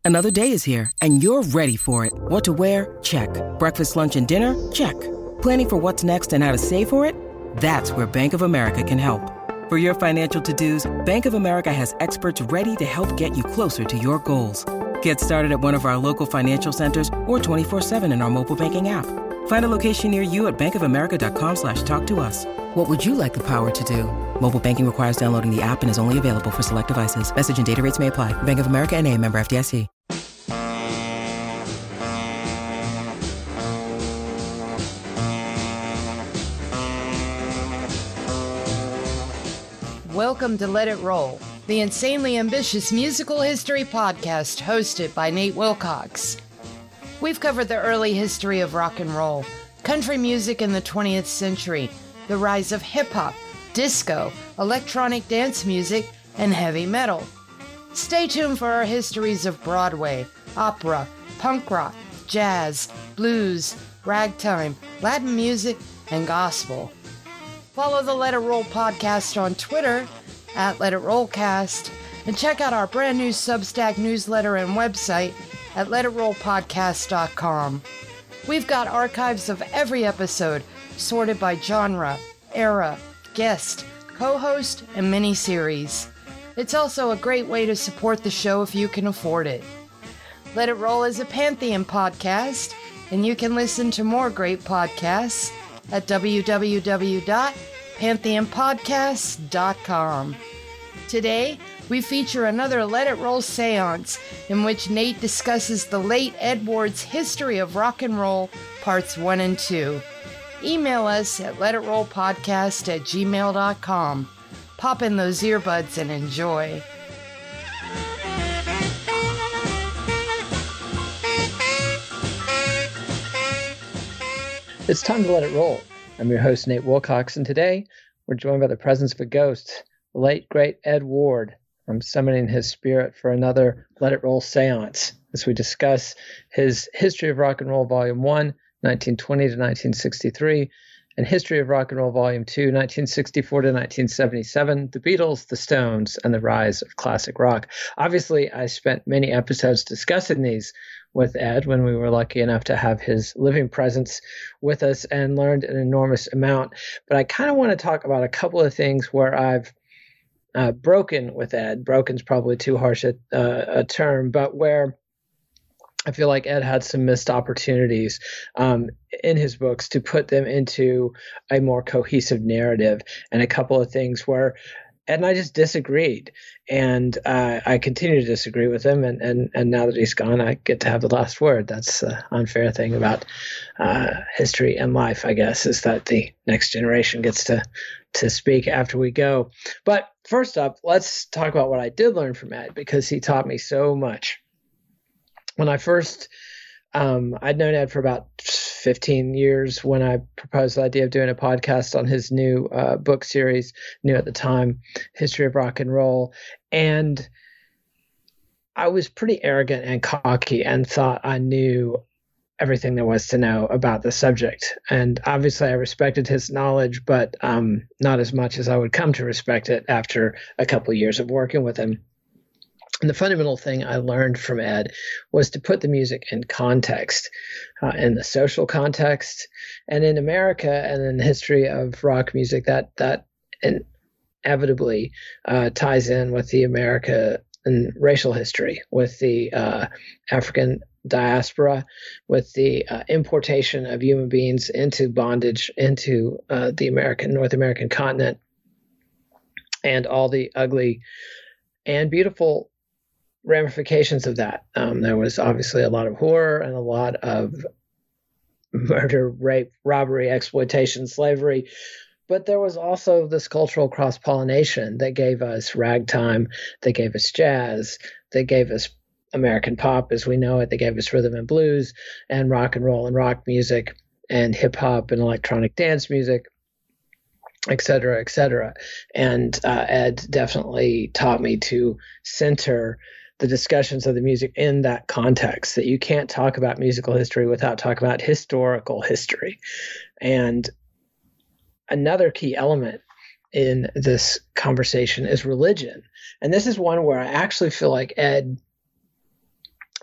Another day is here, and you're ready for it. What to wear? Check. Breakfast, lunch, and dinner? Check. Planning for what's next and how to save for it? That's where Bank of America can help. For your financial to-dos, Bank of America has experts ready to help get you closer to your goals. Get started at one of our local financial centers or 24/7 in our mobile banking app. Find a location near you at bankofamerica.com/talktous. What would you like the power to do? Mobile banking requires downloading the app and is only available for select devices. Message and data rates may apply. Bank of America N.A., member FDIC. Welcome to Let It Roll, the insanely ambitious musical history podcast hosted by Nate Wilcox. We've covered the early history of rock and roll, country music in the 20th century, the rise of hip-hop, disco, electronic dance music, and heavy metal. Stay tuned for our histories of Broadway, opera, punk rock, jazz, blues, ragtime, Latin music, and gospel. Follow the Let It Roll podcast on Twitter at Let It Rollcast, and check out our brand new Substack newsletter and website at letitrollpodcast.com. We've got archives of every episode sorted by genre, era, guest, co-host, and mini-series. It's also a great way to support the show if you can afford it. Let It Roll is a Pantheon podcast, and you can listen to more great podcasts at www.pantheonpodcasts.com. Today, we feature another Let It Roll seance in which Nate discusses the late Ed Ward's history of rock and roll, parts 1 and 2. Email us at letitrollpodcast@gmail.com. Pop in those earbuds and enjoy. It's time to let it roll. I'm your host, Nate Wilcox, and today we're joined by the presence of a ghost, the late, great Ed Ward. I'm summoning his spirit for another Let It Roll seance as we discuss his History of Rock and Roll Volume 1, 1920 to 1963, and History of Rock and Roll Volume 2, 1964 to 1977, The Beatles, The Stones, and the Rise of Classic Rock. Obviously, I spent many episodes discussing these with Ed when we were lucky enough to have his living presence with us and learned an enormous amount. But I kind of want to talk about a couple of things where I've broken with Ed. Broken's probably too harsh a term, but where I feel like Ed had some missed opportunities in his books to put them into a more cohesive narrative, and a couple of things where Ed and I just disagreed, and I continue to disagree with him, and now that he's gone, I get to have the last word. That's the unfair thing about history and life, I guess, is that the next generation gets to speak after we go. But first up, let's talk about what I did learn from Ed, because he taught me so much. When I first, I'd known Ed for about 15 years when I proposed the idea of doing a podcast on his new book series, new at the time, History of Rock and Roll. And I was pretty arrogant and cocky and thought I knew everything there was to know about the subject. And obviously I respected his knowledge, but not as much as I would come to respect it after a couple of years of working with him. And the fundamental thing I learned from Ed was to put the music in context, in the social context, and in America and in the history of rock music, that inevitably ties in with the America and racial history, with the African diaspora, with the importation of human beings into bondage into the North American continent, and all the ugly and beautiful ramifications of that. There was obviously a lot of horror and a lot of murder, rape, robbery, exploitation, slavery, but there was also this cultural cross-pollination that gave us ragtime, that gave us jazz, that gave us American pop as we know it, that gave us rhythm and blues and rock and rock music and hip-hop and electronic dance music, et cetera, et cetera. And Ed definitely taught me to center the discussions of the music in that context, that you can't talk about musical history without talking about historical history. And another key element in this conversation is religion. And this is one where I actually feel like Ed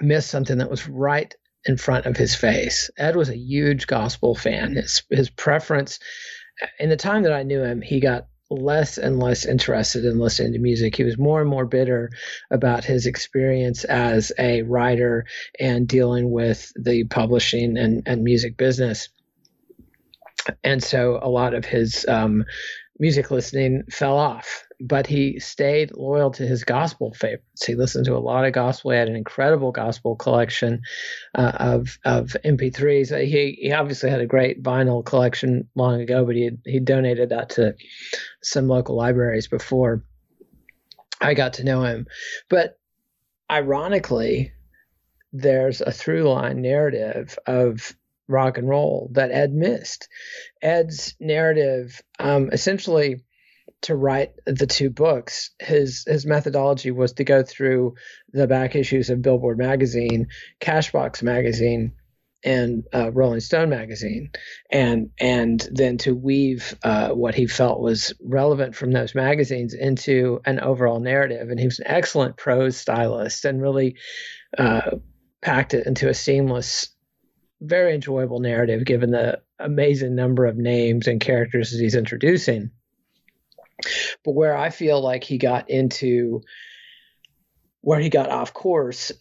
missed something that was right in front of his face. Ed was a huge gospel fan. His preference, in the time that I knew him, he got less and less interested in listening to music. He was more and more bitter about his experience as a writer and dealing with the publishing and music business. And so a lot of his music listening fell off, but he stayed loyal to his gospel favorites. He listened to a lot of gospel. He had an incredible gospel collection of MP3s. He obviously had a great vinyl collection long ago, but he donated that to some local libraries before I got to know him. But ironically, there's a through line narrative of rock and roll that Ed missed. Ed's narrative, essentially, to write the two books, his methodology was to go through the back issues of Billboard magazine, Cashbox magazine, and Rolling Stone magazine, and then to weave what he felt was relevant from those magazines into an overall narrative. And he was an excellent prose stylist and really packed it into a seamless, very enjoyable narrative, given the amazing number of names and characters that he's introducing. But where I feel like he got off course,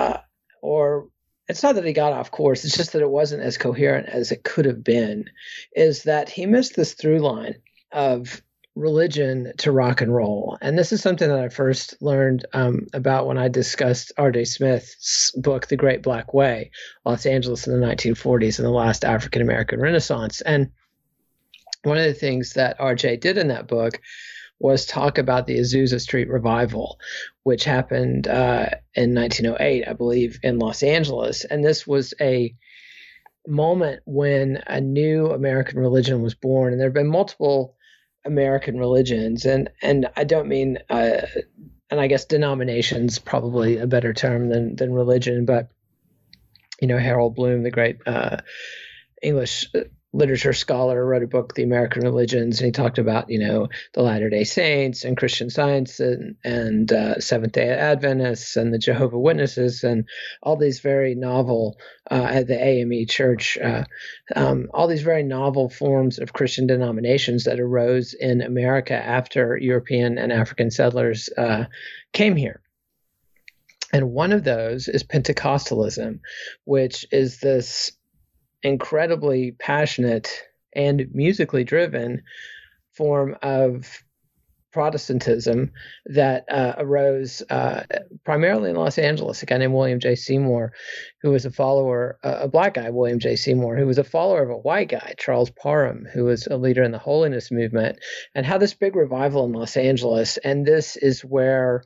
or it's not that he got off course, it's just that it wasn't as coherent as it could have been, is that he missed this through line of religion to rock and roll. And this is something that I first learned about when I discussed R.J. Smith's book, The Great Black Way, Los Angeles in the 1940s and the Last African-American Renaissance. And one of the things that R.J. did in that book was talk about the Azusa Street Revival, which happened in 1908, I believe, in Los Angeles. And this was a moment when a new American religion was born. And there have been multiple American religions, and I don't mean, and I guess denomination's probably a better term than religion, but Harold Bloom, the great English literature scholar, wrote a book, The American Religions, and he talked about the Latter-day Saints and Christian Science and Seventh-day Adventists and the Jehovah's Witnesses and all these very novel at the AME Church, all these very novel forms of Christian denominations that arose in America after European and African settlers came here. And one of those is Pentecostalism, which is this incredibly passionate and musically driven form of Protestantism that arose primarily in Los Angeles. A guy named William J. Seymour, who was a follower, a black guy, William J. Seymour, who was a follower of a white guy, Charles Parham, who was a leader in the holiness movement, and had this big revival in Los Angeles. And this is where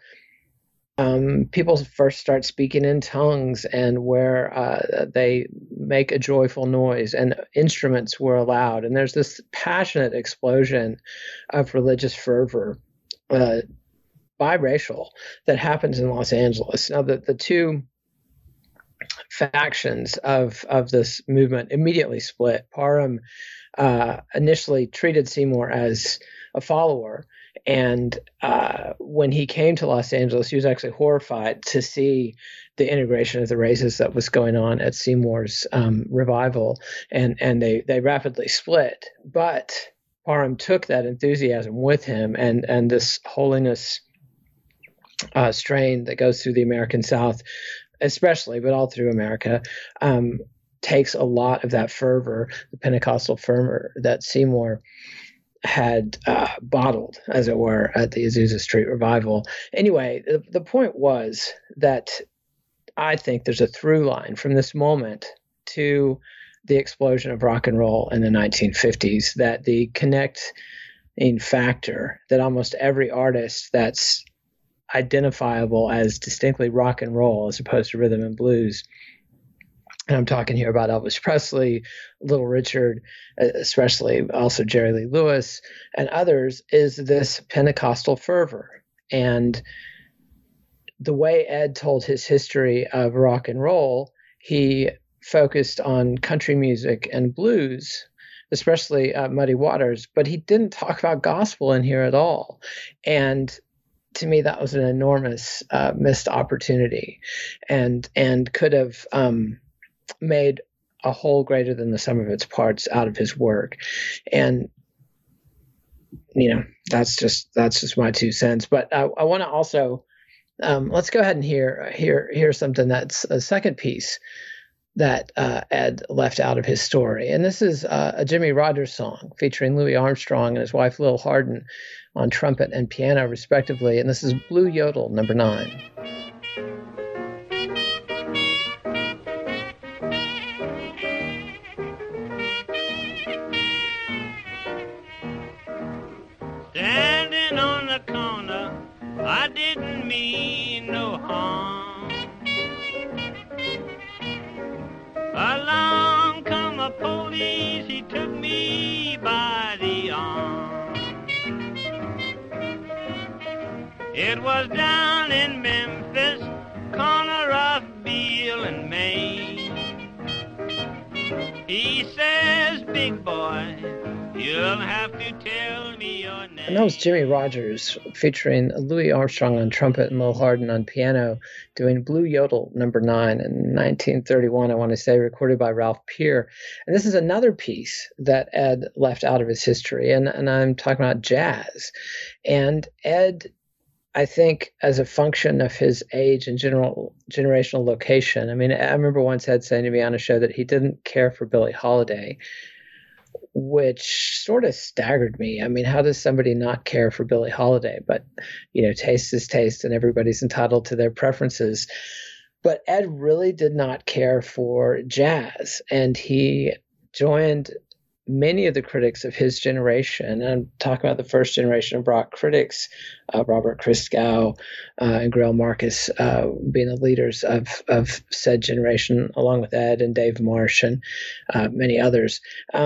people first start speaking in tongues, and where they make a joyful noise, and instruments were allowed. And there's this passionate explosion of religious fervor, biracial, that happens in Los Angeles. Now, the two factions of this movement immediately split. Parham initially treated Seymour as a follower, and when he came to Los Angeles, he was actually horrified to see the integration of the races that was going on at Seymour's revival, and they rapidly split. But Parham took that enthusiasm with him, and this holiness strain that goes through the American South, especially, but all through America, takes a lot of that fervor, the Pentecostal fervor that Seymour had bottled, as it were, at the Azusa Street Revival. Anyway, the point was that I think there's a through line from this moment to the explosion of rock and roll in the 1950s, that the connecting factor that almost every artist that's identifiable as distinctly rock and roll as opposed to rhythm and blues, and I'm talking here about Elvis Presley, Little Richard, especially also Jerry Lee Lewis, and others, is this Pentecostal fervor. And the way Ed told his history of rock and roll, he focused on country music and blues, especially Muddy Waters, but he didn't talk about gospel in here at all. And to me, that was an enormous missed opportunity, and could have made a whole greater than the sum of its parts out of his work. And that's just my 2 cents. But I want to also let's go ahead and hear something that's a second piece that Ed left out of his story. And this is a Jimmie Rodgers song featuring Louis Armstrong and his wife Lil Hardin on trumpet and piano, respectively. And this is Blue Yodel, number 9. Standing on the corner, I didn't mean no harm. Along come a police, he took me by the arm. It was down in Memphis, corner of Beale and Main. He says, big boy, you'll have to tell me your name. And that was Jimmie Rodgers featuring Louis Armstrong on trumpet and Lil Hardin on piano doing Blue Yodel, number 9 in 1931, I want to say, recorded by Ralph Peer. And this is another piece that Ed left out of his history, and I'm talking about jazz. And Ed, I think, as a function of his age and generational location, I mean, I remember once Ed saying to me on a show that he didn't care for Billie Holiday, which sort of staggered me. I mean, how does somebody not care for Billie Holiday? But, taste is taste and everybody's entitled to their preferences. But Ed really did not care for jazz, and he joined many of the critics of his generation. And I'm talking about the first generation of rock critics, Robert Christgau and Greil Marcus being the leaders of said generation, along with Ed and Dave Marsh and many others.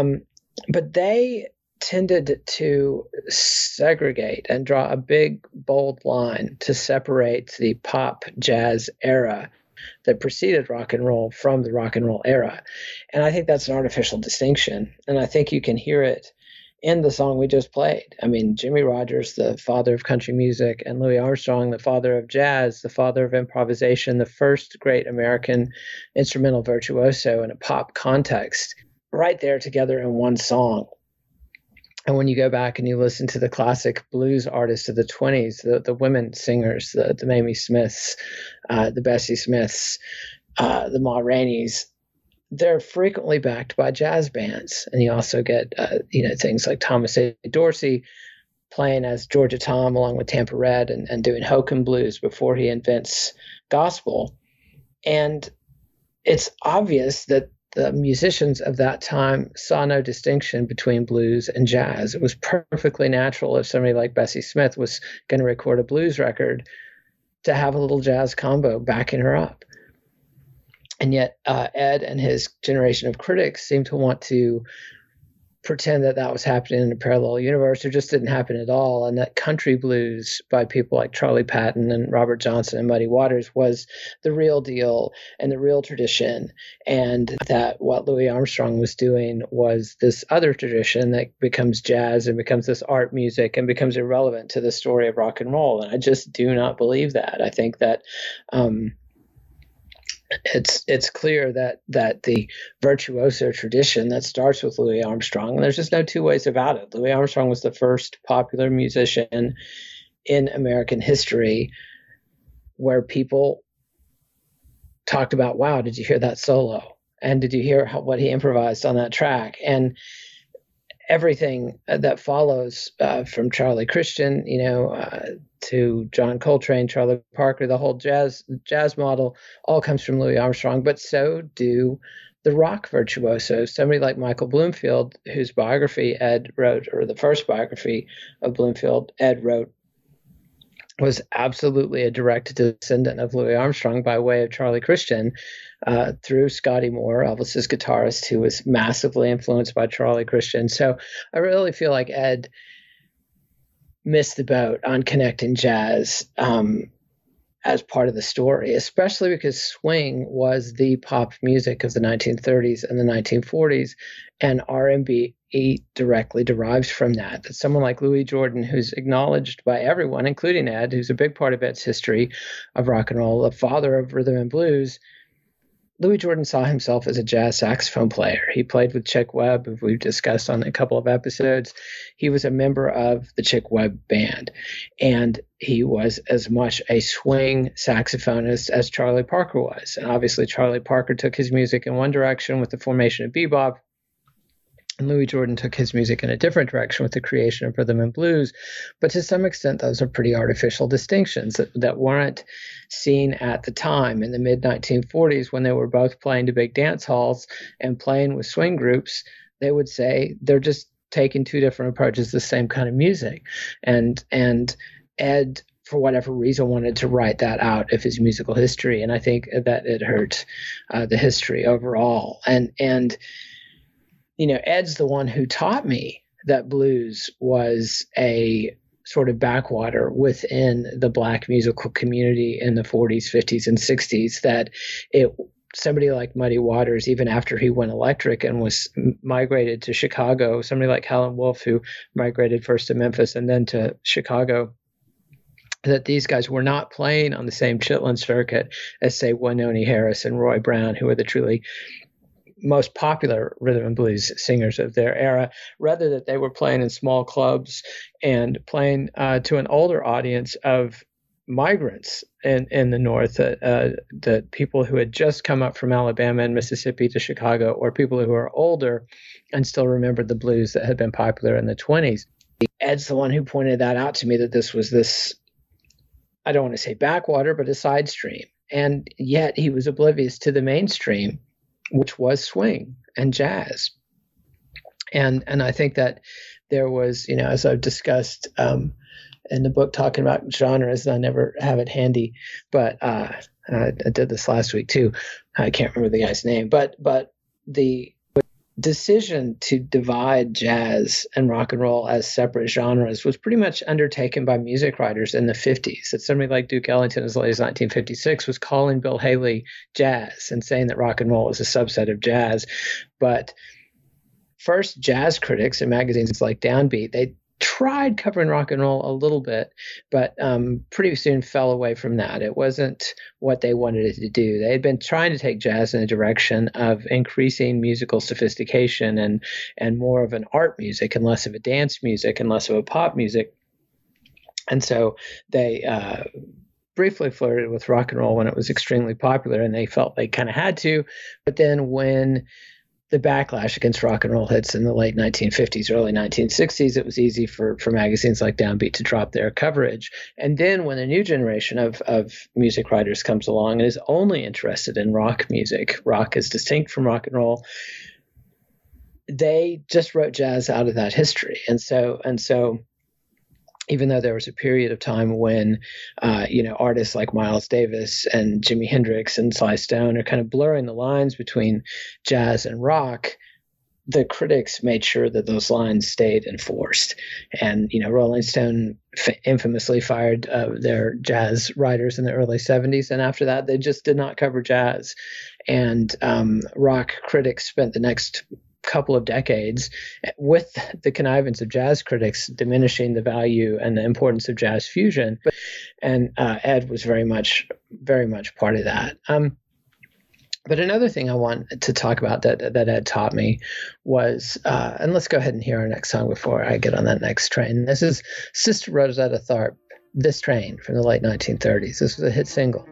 But they tended to segregate and draw a big, bold line to separate the pop jazz era that preceded rock and roll from the rock and roll era. And I think that's an artificial distinction. And I think you can hear it in the song we just played. I mean, Jimmie Rodgers, the father of country music, and Louis Armstrong, the father of jazz, the father of improvisation, the first great American instrumental virtuoso in a pop context, right there together in one song. And when you go back and you listen to the classic blues artists of the 20s, the women singers, the Mamie Smiths, the Bessie Smiths, the Ma Rainey's, they're frequently backed by jazz bands. And you also get, things like Thomas A. Dorsey playing as Georgia Tom along with Tampa Red and doing hokum blues before he invents gospel. And it's obvious that the musicians of that time saw no distinction between blues and jazz. It was perfectly natural if somebody like Bessie Smith was going to record a blues record to have a little jazz combo backing her up. And yet Ed and his generation of critics seem to want to pretend that that was happening in a parallel universe. It just didn't happen at all. And that country blues by people like Charlie Patton and Robert Johnson and Muddy Waters was the real deal and the real tradition. And that what Louis Armstrong was doing was this other tradition that becomes jazz and becomes this art music and becomes irrelevant to the story of rock and roll. And I just do not believe that. I think that, it's clear that the virtuoso tradition that starts with Louis Armstrong, and there's just no two ways about it. Louis Armstrong was the first popular musician in American history where people talked about, wow, did you hear that solo? And did you hear what he improvised on that track? And everything that follows from Charlie Christian, to John Coltrane, Charlie Parker, the whole jazz model all comes from Louis Armstrong, but so do the rock virtuosos. Somebody like Michael Bloomfield, whose biography Ed wrote, or the first biography of Bloomfield Ed wrote, was absolutely a direct descendant of Louis Armstrong by way of Charlie Christian through Scotty Moore, Elvis's guitarist, who was massively influenced by Charlie Christian. So I really feel like Ed missed the boat on connecting jazz as part of the story, especially because swing was the pop music of the 1930s and the 1940s, and R&B directly derives from that. That someone like Louis Jordan, who's acknowledged by everyone, including Ed, who's a big part of Ed's history of rock and roll, the father of rhythm and blues, Louis Jordan saw himself as a jazz saxophone player. He played with Chick Webb, who we've discussed on a couple of episodes. He was a member of the Chick Webb band, and he was as much a swing saxophonist as Charlie Parker was. And obviously, Charlie Parker took his music in one direction with the formation of bebop, and Louis Jordan took his music in a different direction with the creation of rhythm and blues. But to some extent, those are pretty artificial distinctions that weren't seen at the time in the mid-1940s when they were both playing to big dance halls and playing with swing groups. They would say they're just taking two different approaches to the same kind of music. And Ed, for whatever reason, wanted to write that out of his musical history. And I think that it hurt the history overall. And you know, Ed's the one who taught me that blues was a sort of backwater within the Black musical community in the 40s, 50s, and 60s, that somebody like Muddy Waters, even after he went electric and was migrated to Chicago, somebody like Howlin' Wolf, who migrated first to Memphis and then to Chicago, that these guys were not playing on the same Chitlin circuit as, say, Wynonie Harris and Roy Brown, who were the truly most popular rhythm and blues singers of their era, rather that they were playing in small clubs and playing to an older audience of migrants in the North, the people who had just come up from Alabama and Mississippi to Chicago, or people who are older and still remembered the blues that had been popular in the 20s. Ed's the one who pointed that out to me, that this was this, I don't want to say backwater, but a side stream. And yet he was oblivious to the mainstream, which was swing and jazz. And I think that there was, you know, as I've discussed in the book talking about genres, and I never have it handy, but I did this last week too. I can't remember the guy's name, but the decision to divide jazz and rock and roll as separate genres was pretty much undertaken by music writers in the 50s. That somebody like Duke Ellington, as late as 1956, was calling Bill Haley jazz and saying that rock and roll is a subset of jazz. But first, jazz critics in magazines like Downbeat, they tried covering rock and roll a little bit, but pretty soon fell away from that. It wasn't what they wanted it to do. They had been trying to take jazz in the direction of increasing musical sophistication and more of an art music and less of a dance music and less of a pop music. And so they briefly flirted with rock and roll when it was extremely popular, and they felt they kind of had to. But then when the backlash against rock and roll hits in the late 1950s, early 1960s, it was easy for magazines like Downbeat to drop their coverage. And then when a new generation of music writers comes along and is only interested in rock music, rock is distinct from rock and roll, they just wrote jazz out of that history. And so even though there was a period of time when, artists like Miles Davis and Jimi Hendrix and Sly Stone are kind of blurring the lines between jazz and rock, the critics made sure that those lines stayed enforced. And, Rolling Stone infamously fired their jazz writers in the early 70s. And after that, they just did not cover jazz. And rock critics spent the next couple of decades with the connivance of jazz critics diminishing the value and the importance of jazz fusion. And Ed was very much part of that. But another thing I want to talk about that Ed taught me was, and let's go ahead and hear our next song before I get on that next train. This is Sister Rosetta Tharpe, This Train, from the late 1930s. This was a hit single.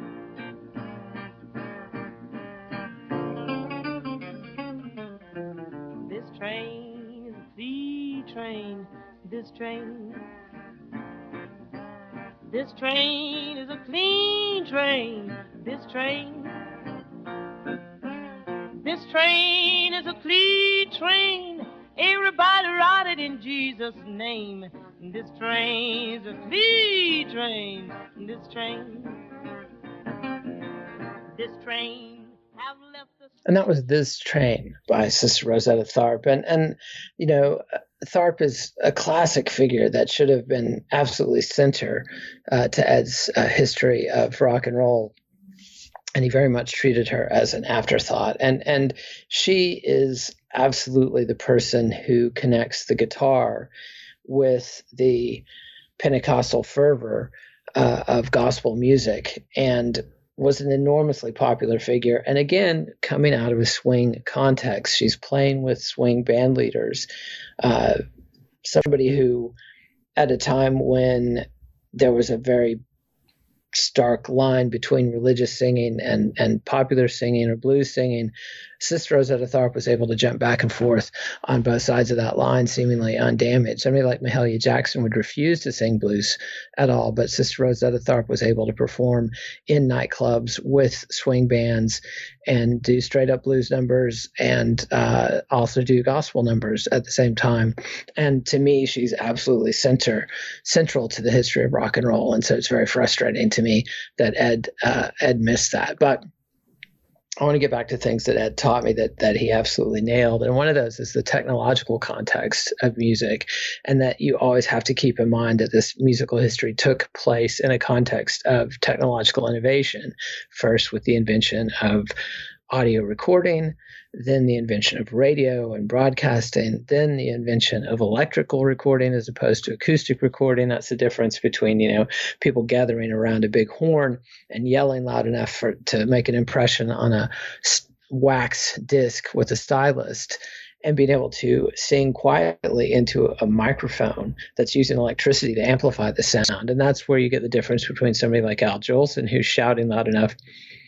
This train is a clean train. This train is a clean train. Everybody ride it in Jesus' name. This train is a clean train. This train have left us. And that was This Train by Sister Rosetta Tharpe. And Tharpe is a classic figure that should have been absolutely center to Ed's history of rock and roll. And he very much treated her as an afterthought. And she is absolutely the person who connects the guitar with the Pentecostal fervor of gospel music, and was an enormously popular figure. And again, coming out of a swing context, she's playing with swing band leaders, somebody who, at a time when there was a very stark line between religious singing and popular singing or blues singing, Sister Rosetta Tharpe was able to jump back and forth on both sides of that line, seemingly undamaged. Somebody like Mahalia Jackson would refuse to sing blues at all, but Sister Rosetta Tharpe was able to perform in nightclubs with swing bands and do straight up blues numbers and also do gospel numbers at the same time. And to me, she's absolutely central to the history of rock and roll. And so it's very frustrating to me that Ed missed that. But I want to get back to things that Ed taught me that he absolutely nailed. And one of those is the technological context of music, and that you always have to keep in mind that this musical history took place in a context of technological innovation, first with the invention of audio recording, then the invention of radio and broadcasting, then the invention of electrical recording as opposed to acoustic recording. That's the difference between, people gathering around a big horn and yelling loud enough to make an impression on a wax disc with a stylist, and being able to sing quietly into a microphone that's using electricity to amplify the sound. And that's where you get the difference between somebody like Al Jolson, who's shouting loud enough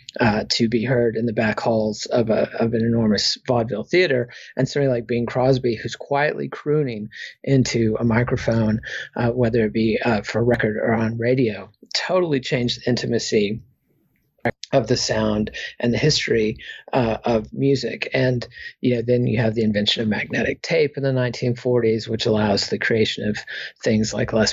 to be heard in the back halls of an enormous vaudeville theater, and somebody like Bing Crosby, who's quietly crooning into a microphone, whether it be for record or on radio. Totally changed the intimacy of the sound and the history of music. And then you have the invention of magnetic tape in the 1940s, which allows the creation of things like Les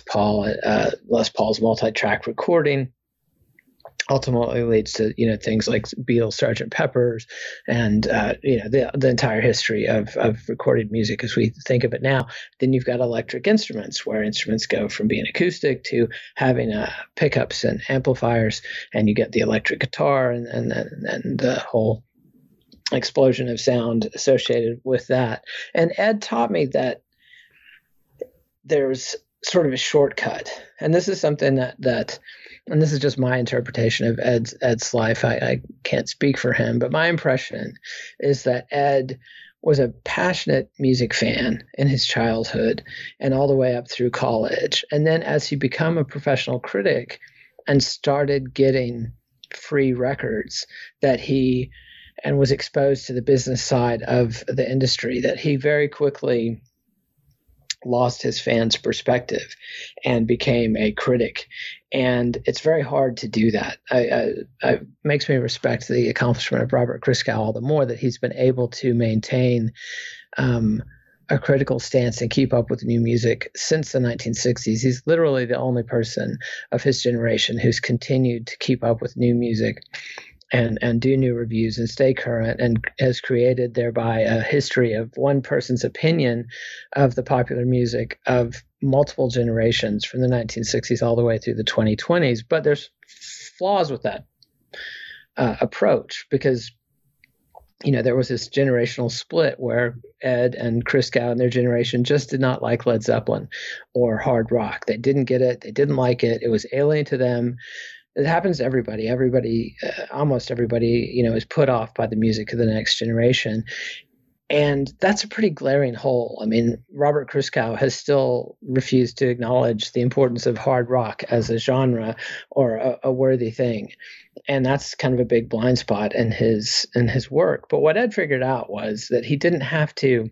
Paul's multi-track recording. Ultimately leads to things like Beatles' Sgt. Pepper's, and the entire history of recorded music as we think of it now. Then you've got electric instruments, where instruments go from being acoustic to having pickups and amplifiers, and you get the electric guitar and the whole explosion of sound associated with that. And Ed taught me that there's sort of a shortcut, and this is something that and this is just my interpretation of Ed's life. I can't speak for him, but my impression is that Ed was a passionate music fan in his childhood and all the way up through college. And then as he became a professional critic and started getting free records, and was exposed to the business side of the industry, that he very quickly lost his fans' perspective and became a critic. And it's very hard to do that. It makes me respect the accomplishment of Robert Christgau all the more, that he's been able to maintain a critical stance and keep up with new music since the 1960s. He's literally the only person of his generation who's continued to keep up with new music and do new reviews and stay current, and has created thereby a history of one person's opinion of the popular music of multiple generations from the 1960s all the way through the 2020s. But there's flaws with that approach, because there was this generational split where Ed and Christgau and their generation just did not like Led Zeppelin or hard rock. They didn't get it. They didn't like it. It was alien to them. It happens to everybody. Almost everybody, is put off by the music of the next generation. And that's a pretty glaring hole. I mean, Robert Christgau has still refused to acknowledge the importance of hard rock as a genre or a worthy thing. And that's kind of a big blind spot in his work. But what Ed figured out was that he didn't have to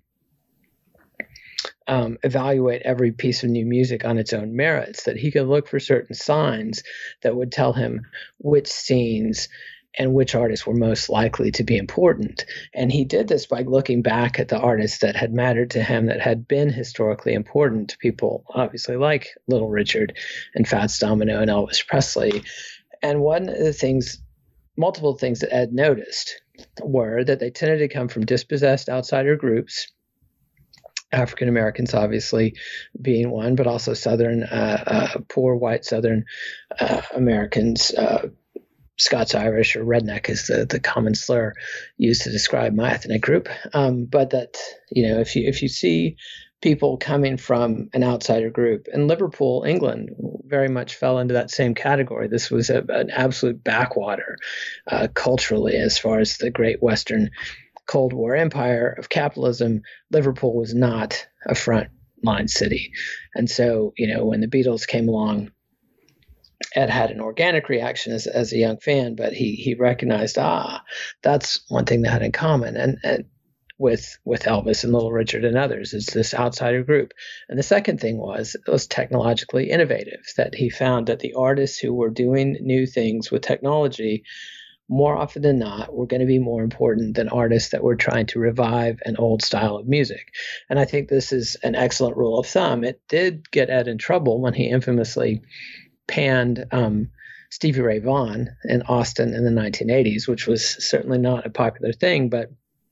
evaluate every piece of new music on its own merits, that he could look for certain signs that would tell him which scenes and which artists were most likely to be important. And he did this by looking back at the artists that had mattered to him, that had been historically important to people, obviously, like Little Richard and Fats Domino and Elvis Presley. And one of the multiple things that Ed noticed were that they tended to come from dispossessed outsider groups, African Americans obviously being one, but also Southern, poor white Southern Americans. Scots-Irish or redneck is the common slur used to describe my ethnic group. But that, if you see people coming from an outsider group, and Liverpool, England, very much fell into that same category. This was an absolute backwater culturally as far as the great Western Cold War empire of capitalism. Liverpool was not a front-line city. And so, when the Beatles came along, Ed had an organic reaction as a young fan, but he recognized, that's one thing they had in common. And with Elvis and Little Richard and others, is this outsider group. And the second thing was, it was technologically innovative, that he found that the artists who were doing new things with technology, more often than not, were going to be more important than artists that were trying to revive an old style of music. And I think this is an excellent rule of thumb. It did get Ed in trouble when he infamously panned Stevie Ray Vaughan in Austin in the 1980s, which was certainly not a popular thing. But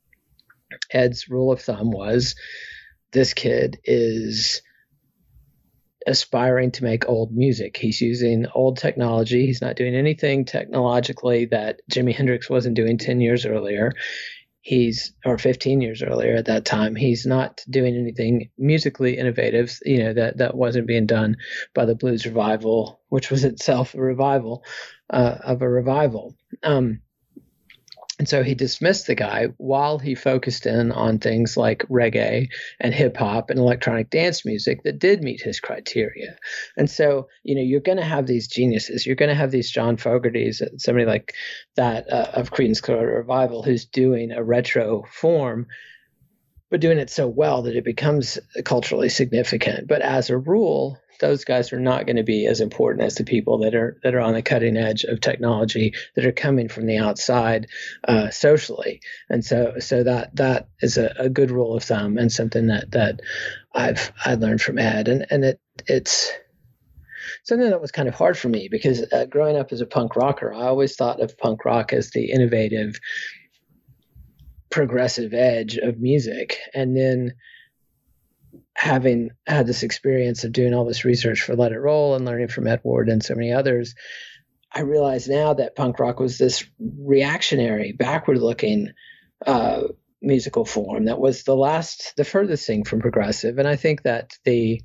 Ed's rule of thumb was, this kid is aspiring to make old music. He's using old technology. He's not doing anything technologically that Jimi Hendrix wasn't doing 10 years earlier. Or 15 years earlier at that time. He's not doing anything musically innovative, that wasn't being done by the blues revival, which was itself a revival of a revival. And so he dismissed the guy while he focused in on things like reggae and hip hop and electronic dance music that did meet his criteria. And so, you're going to have these geniuses. You're going to have these John Fogertys, somebody like that of Creedence Clearwater Revival, who's doing a retro form, but doing it so well that it becomes culturally significant. But as a rule, those guys are not going to be as important as the people that are on the cutting edge of technology, that are coming from the outside socially. And so that is a good rule of thumb, and something that I learned from Ed. And it's something that was kind of hard for me, because growing up as a punk rocker, I always thought of punk rock as the innovative, progressive edge of music. And then, having had this experience of doing all this research for Let It Roll and learning from Ed Ward and so many others, I realize now that punk rock was this reactionary, backward-looking musical form that was the furthest thing from progressive. And I think that the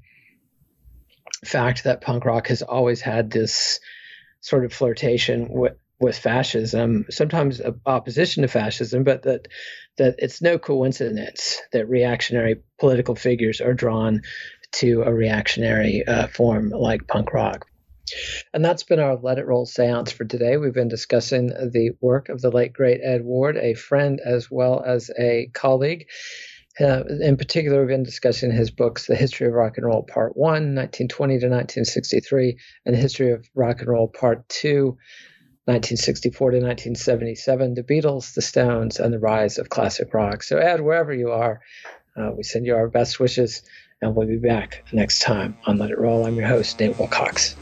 fact that punk rock has always had this sort of flirtation with fascism, sometimes opposition to fascism, but that it's no coincidence that reactionary political figures are drawn to a reactionary form like punk rock. And that's been our Let It Roll seance for today. We've been discussing the work of the late, great Ed Ward, a friend as well as a colleague. In particular, we've been discussing his books, The History of Rock and Roll Part 1, 1920 to 1963, and The History of Rock and Roll Part 2, 1964 to 1977, the Beatles, the Stones, and the rise of classic rock. So Ed, wherever you are, we send you our best wishes, and we'll be back next time on Let It Roll. I'm your host, Nate Wilcox.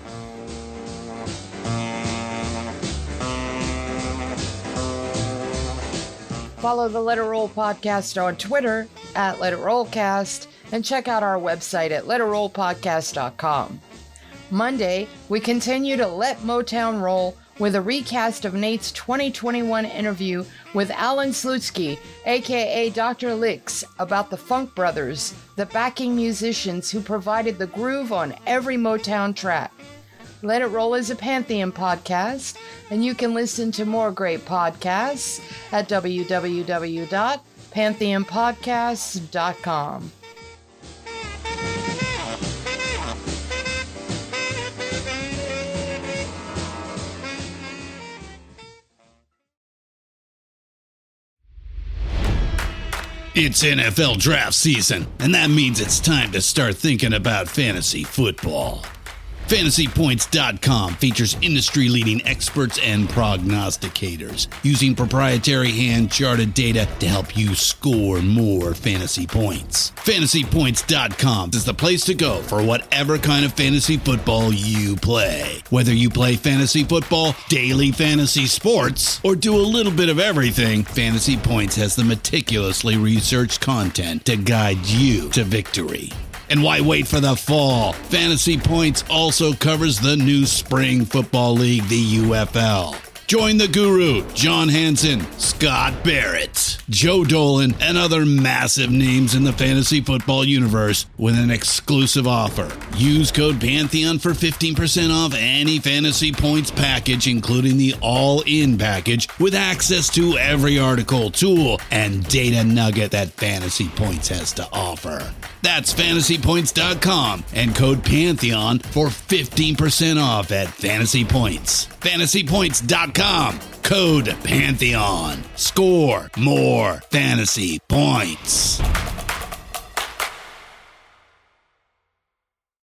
Follow the Let It Roll podcast on Twitter at Let It Rollcast, and check out our website at letitrollpodcast.com. Monday, we continue to let Motown roll with a recast of Nate's 2021 interview with Alan Slutsky, aka Dr. Licks, about the Funk Brothers, the backing musicians who provided the groove on every Motown track. Let It Roll is a Pantheon podcast, and you can listen to more great podcasts at www.pantheonpodcasts.com. It's NFL draft season, and that means it's time to start thinking about fantasy football. FantasyPoints.com features industry-leading experts and prognosticators using proprietary hand-charted data to help you score more fantasy points. FantasyPoints.com is the place to go for whatever kind of fantasy football you play. Whether you play fantasy football, daily fantasy sports, or do a little bit of everything, Fantasy Points has the meticulously researched content to guide you to victory. And why wait for the fall? Fantasy Points also covers the new spring football league, the UFL. Join the guru, John Hansen, Scott Barrett, Joe Dolan, and other massive names in the fantasy football universe with an exclusive offer. Use code Pantheon for 15% off any Fantasy Points package, including the all-in package, with access to every article, tool, and data nugget that Fantasy Points has to offer. That's FantasyPoints.com and code Pantheon for 15% off at Fantasy Points. FantasyPoints.com, code Pantheon. Score more fantasy points.